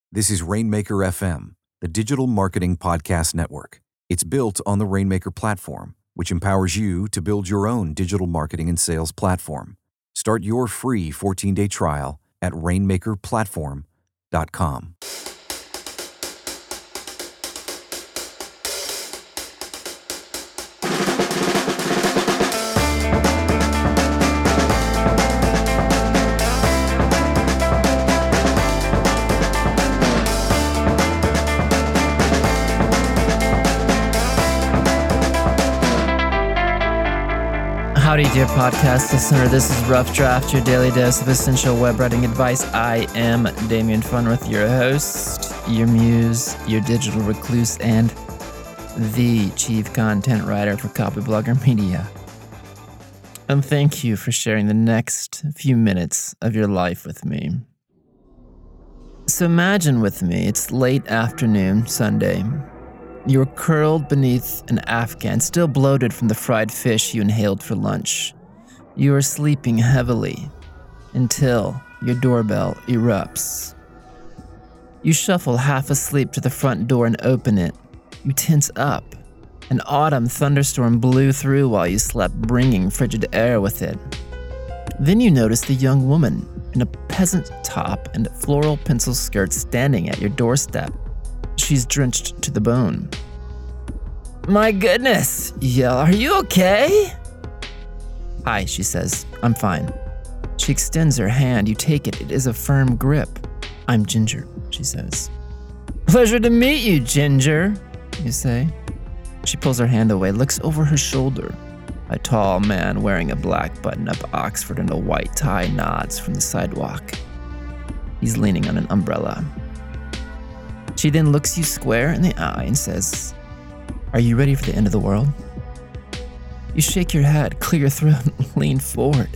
This is Rainmaker FM, the digital marketing podcast network. It's built on the Rainmaker platform, which empowers you to build your own digital marketing and sales platform. Start your free 14-day trial at rainmakerplatform.com. Howdy, dear podcast listener. This is Rough Draft, your daily dose of essential web writing advice. I am Damian Funworth, your host, your muse, your digital recluse, and the chief content writer for Copyblogger Media. And thank you for sharing the next few minutes of your life with me. So imagine with me, it's late afternoon, Sunday. You are curled beneath an Afghan, still bloated from the fried fish you inhaled for lunch. You are sleeping heavily until your doorbell erupts. You shuffle half asleep to the front door and open it. You tense up. An autumn thunderstorm blew through while you slept, bringing frigid air with it. Then you notice the young woman in a peasant top and floral pencil skirt standing at your doorstep. She's drenched to the bone. "My goodness," you yell, "are you okay?" "Hi," she says, "I'm fine." She extends her hand. You take it. It is a firm grip. "I'm Ginger," she says. "Pleasure to meet you, Ginger," you say. She pulls her hand away, looks over her shoulder. A tall man wearing a black button-up Oxford and a white tie nods from the sidewalk. He's leaning on an umbrella. She then looks you square in the eye and says, "Are you ready for the end of the world?" You shake your head, clear your throat, and lean forward.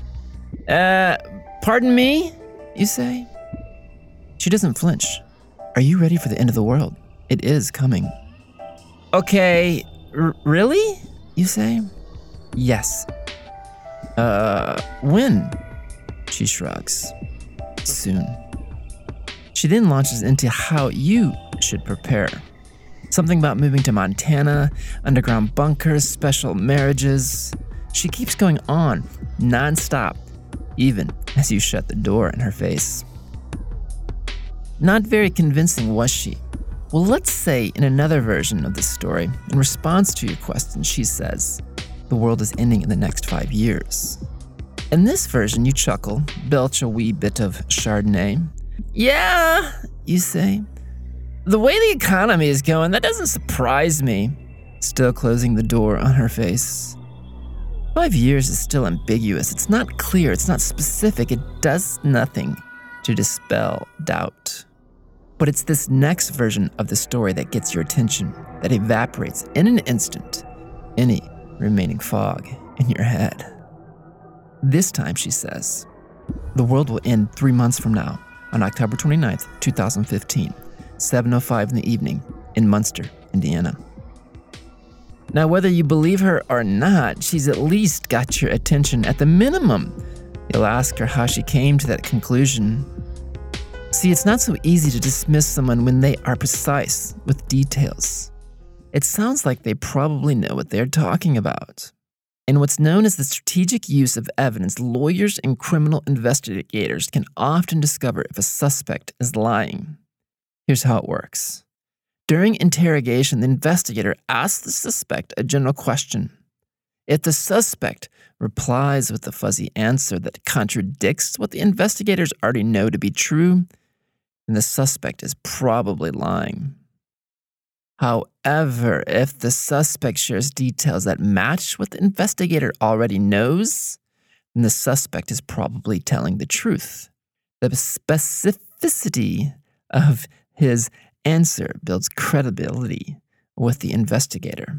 Pardon me?" you say. She doesn't flinch. "Are you ready for the end of the world? It is coming." "Okay, really?" you say. "Yes." When?" She shrugs. "Soon." She then launches into how you should prepare. Something about moving to Montana, underground bunkers, special marriages. She keeps going on, nonstop, even as you shut the door in her face. Not very convincing, was she? Well, let's say in another version of this story, in response to your question, she says, "The world is ending in the next 5 years." In this version, you chuckle, belch a wee bit of Chardonnay. "Yeah," you say. "The way the economy is going, that doesn't surprise me." Still closing the door on her face. 5 years is still ambiguous. It's not clear. It's not specific. It does nothing to dispel doubt. But it's this next version of the story that gets your attention, that evaporates in an instant any remaining fog in your head. This time, she says, "The world will end 3 months from now, on October 29th, 2015, 7:05 in the evening in Munster, Indiana." Now, whether you believe her or not, she's at least got your attention at the minimum. You'll ask her how she came to that conclusion. See, it's not so easy to dismiss someone when they are precise with details. It sounds like they probably know what they're talking about. In what's known as the strategic use of evidence, lawyers and criminal investigators can often discover if a suspect is lying. Here's how it works. During interrogation, the investigator asks the suspect a general question. If the suspect replies with a fuzzy answer that contradicts what the investigators already know to be true, then the suspect is probably lying. However, if the suspect shares details that match what the investigator already knows, then the suspect is probably telling the truth. The specificity of his answer builds credibility with the investigator.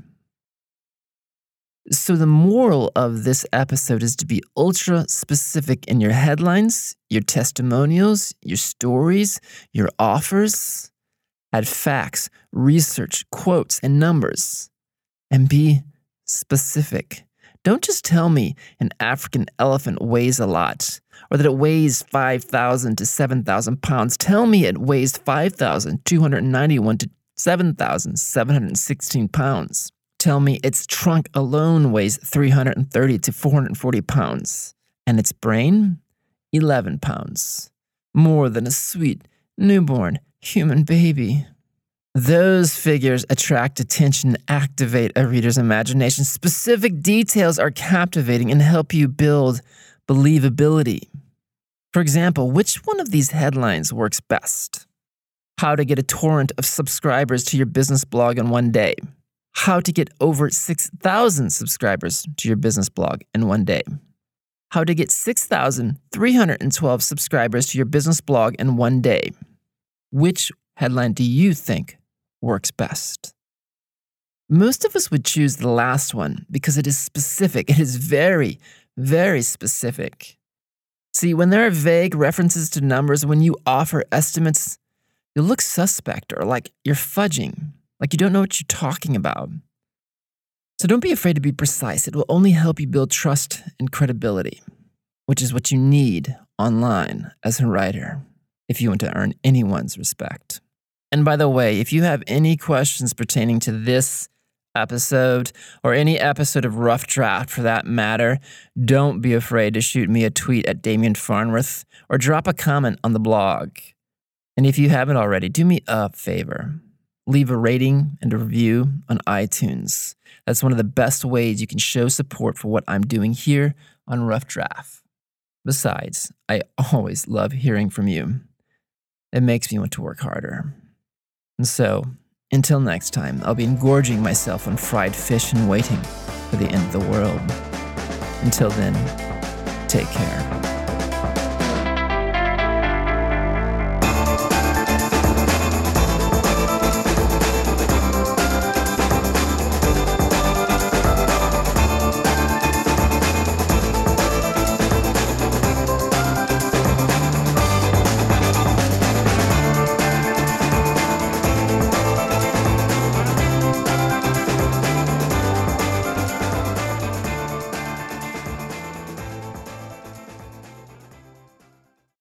So the moral of this episode is to be ultra specific in your headlines, your testimonials, your stories, your offers. Add facts, research, quotes, and numbers. And be specific. Don't just tell me an African elephant weighs a lot, or that it weighs 5,000 to 7,000 pounds. Tell me it weighs 5,291 to 7,716 pounds. Tell me its trunk alone weighs 330 to 440 pounds, and its brain, 11 pounds. More than a sweet, newborn human baby. Those figures attract attention, activate a reader's imagination. Specific details are captivating and help you build believability. For example, which one of these headlines works best? How to get a torrent of subscribers to your business blog in one day. How to get over 6,000 subscribers to your business blog in one day. How to get 6,312 subscribers to your business blog in one day. Which headline do you think works best? Most of us would choose the last one because it is specific. It is very, very specific. See, when there are vague references to numbers, when you offer estimates, you look suspect or like you're fudging, like you don't know what you're talking about. So don't be afraid to be precise. It will only help you build trust and credibility, which is what you need online as a writer if you want to earn anyone's respect. And by the way, if you have any questions pertaining to this episode or any episode of Rough Draft for that matter, don't be afraid to shoot me a tweet at Damian Farnworth or drop a comment on the blog. And if you haven't already, do me a favor. Leave a rating and a review on iTunes. That's one of the best ways you can show support for what I'm doing here on Rough Draft. Besides, I always love hearing from you. It makes me want to work harder. And so, until next time, I'll be engorging myself on fried fish and waiting for the end of the world. Until then, take care.